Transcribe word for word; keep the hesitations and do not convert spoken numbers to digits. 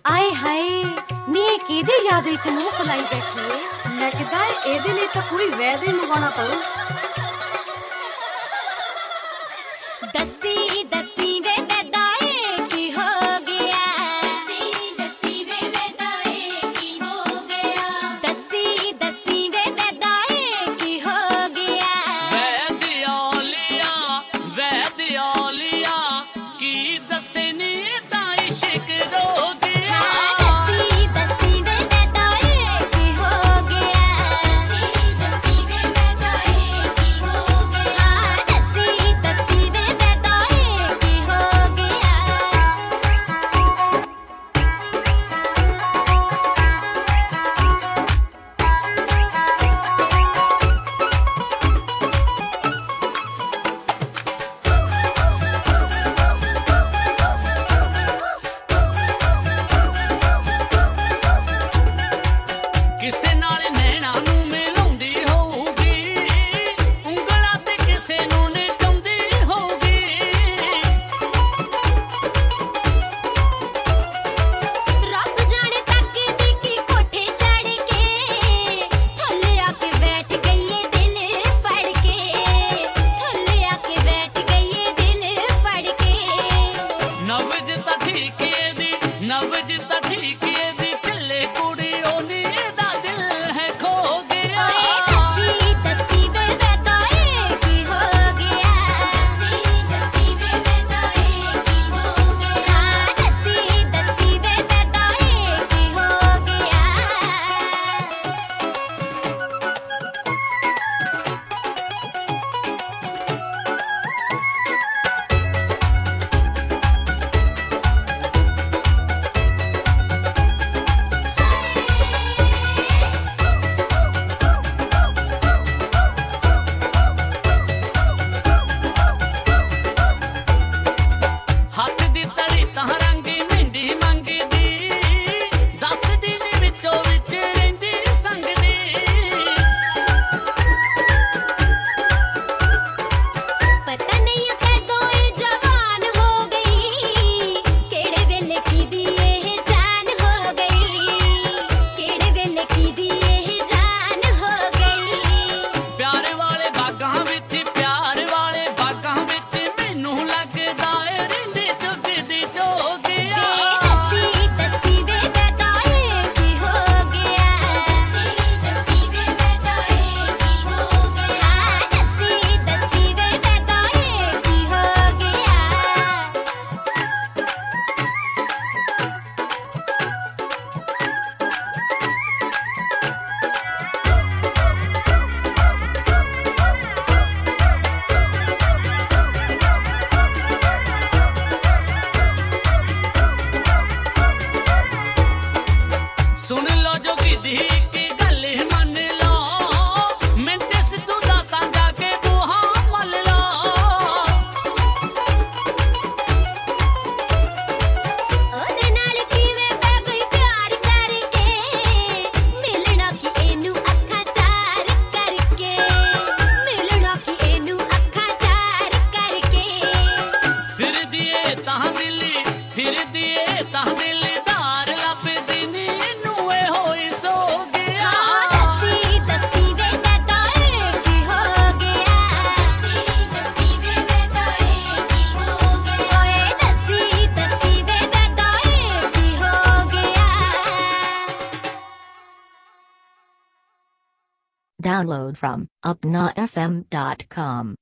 ਆਏ ਹਾਏ ਨੀ ਕਿਹਦੇ ਯਾਦ ਵਿੱਚ ਮੂੰਹ ਫੁਲਾਈ ਬੈਠੀ ਏ। ਲੱਗਦਾ ਇਹਦੇ ਲਈ ਤਾਂ ਕੋਈ ਵੈਦ ਹੀ ਮੰਗਾਉਣਾ ਪਊ। ਦੱਸੀ ਦੱਸੀ ਵੇ ਵੈਦਾਏ ਕੀ ਹੋ ਗਿਆ, ਦੱਸੀ ਦੱਸੀ ਵੇ ਵੈਦਾਏ ਕੀ ਹੋ ਗਿਆ, ਦੱਸੀ ਦੱਸੀ ਵੇ ਵੈਦਾਏ ਕੀ ਹੋ ਗਿਆ। ਵੈਦ ਔਲੀਆ ਵੈਦ ਔਲੀਆ ਕੀ ਦੱਸੇ ਨੀ ਤਾਂ ਇਸ਼ਕ ਰੋ ਗਿਆ। ਦੱਸੀ ਦੱਸੀ ਵੇ ਵੈਦਾਏ ਕੀ ਹੋ ਗਿਆ, ਦੱਸੀ ਦੱਸੀ ਵੇ ਵੈਦਾਏ ਕੀ ਹੋ ਗਿਆ, ਦੱਸੀ ਦੱਸੀ ਵੇ ਵੈਦਾਏ ਕੀ ਹੋ ਗਿਆ। ਕਿਸੇ ਨਾਲ ਨੈਣਾ ਨੂੰ ਮਿਲਾਉਂਦੀ ਹੋਊਗੀ, ਉਂਗਲਾਂ ਤੇ ਕਿਸੇ ਨੂੰ ਨਚਾਉਂਦੀ ਹੋਊਗੀ। ਰੱਬ ਜਾਣੇ ਤੱਕਦੀ ਕੀ ਕੋਠੇ ਚੜ੍ਹ ਕੇ, ਥੱਲੇ ਆ ਕੇ ਬੈਠ ਗਈ ਏ ਦਿਲ ਫੜ ਕੇ, ਥੱਲੇ ਆ ਕੇ ਬੈਠ ਗਈ ਏ ਦਿਲ ਫੜ ਕੇ। ਨਬਜ ਤਾਂ ਠੀਕ ਇਹਦੀ ਨਬਜ ਤਾਂ ਠੀਕ ਇਹਦੀ ਚੱਲੇ ਕੁੜੀ ਉਹਨੇ ਦਾ ਦਿਲ ਹੈ ਖੋ ਗਿਆ। ਓਏ ਦੱਸੀ ਦੱਸੀ ਵੇ ਵੈਦਾਏ ਕੀ ਹੋ ਗਿਆ, ਦੱਸੀ ਦੱਸੀ ਵੇ ਵੈਦਾਏ ਕੀ ਹੋ ਗਿਆ, ਦੱਸੀ ਦੱਸੀ ਵੇ ਵੈਦਾਏ ਕੀ ਹੋ ਗਿਆ। ਹੱਥ ਦੀ ਤਲੀ ਤਾਂ ਰੰਗ ਮਹਿੰਦੀ ਮੰਗਦੀ, ਦੱਸਦੀ ਨੀ ਵਿੱਚੋਂ ਵਿੱਚ ਰਹਿੰਦੀ ਸੰਗਦੀ। ਪਤਾ ਨਹੀਂ ਕਦੋਂ ਇਹ ਜਵਾਨ ਹੋ ਗਈ, ਕਿਹੜੇ ਵੇਲੇ ਕਿਹਦੀ ਇਹ ਜਾਨ ਹੋ ਗਈ, ਕਿਹੜੇ ਵੇਲੇ ਕਿਹਦੀ ਇਹ ਜਾਨ ਹੋ ਗਈ। ਪਿਆਰ ਵਾਲੇ ਬਾਗਾਂ ਵਿੱਚ ਪਿਆਰ ਵਾਲੇ ਬਾਗਾਂ ਵਿੱਚ ਮੈਨੂੰ ਲੱਗਦਾ ਏ ਰਹਿੰਦੀ ਚੁਗਦੀ ਚੋਗਿਆ। ਦੱਸੀ ਦੱਸੀ ਵੇ ਵੈਦਾਏ ਕੀ ਹੋ ਗਿਆ, ਦੱਸੀ ਦੱਸੀ ਵੇ ਵੈਦਾਏ ਕੀ ਹੋ ਗਿਆ, ਦੱਸੀ ਦੱਸੀ ਵੇ ਵੈਦਾਏ ਕੀ ਹੋ ਗਿਆ। ਸੁਣ ਲੋ ਜੋਗੀ ਦੀ ਕੀ ਗੱਲ ਮੰਨ ਲਓ, ਮੈਂ ਦਿਸ ਤੂੰ ਦਾ ਤਾਂ ਜਾ ਕੇ ਬੂਹਾ ਮੱਲ ਲਓ। ਉਹਦੇ ਨਾਲ ਕਿਵੇਂ ਪੈ ਗਈ ਪਿਆਰ ਕਰਕੇ, ਮਿਲਣਾ ਕੀ ਇਹਨੂੰ ਅੱਖਾਂ ਚਾਰ ਕਰਕੇ, ਮਿਲਣਾ ਕੀ ਇਹਨੂੰ ਅੱਖਾਂ ਚਾਰ ਕਰਕੇ। ਫਿਰਦੀ ਏ ਤਾਂ ਦਿੱਲੀ ਫਿਰਦੀ ਏ ਤਾਂ ਦਿਲਦਾਰ ਲੱਭਦੀ ਨੀ ਇਹਨੂੰ ਏ ਹੋਈ ਸੋ ਗਿਆ। ਦੱਸੀ ਦੱਸੀ ਵੇ ਵੈਦਾਏ ਕੀ ਹੋ ਗਿਆ, ਦੱਸੀ ਦੱਸੀ ਵੇ ਵੈਦਾਏ ਕੀ ਹੋ ਗਿਆ, ਓਏ ਦੱਸੀ ਦੱਸੀ ਵੇ ਵੈਦਾਏ ਕੀ ਹੋ ਗਿਆ। Download from upnafm dot com.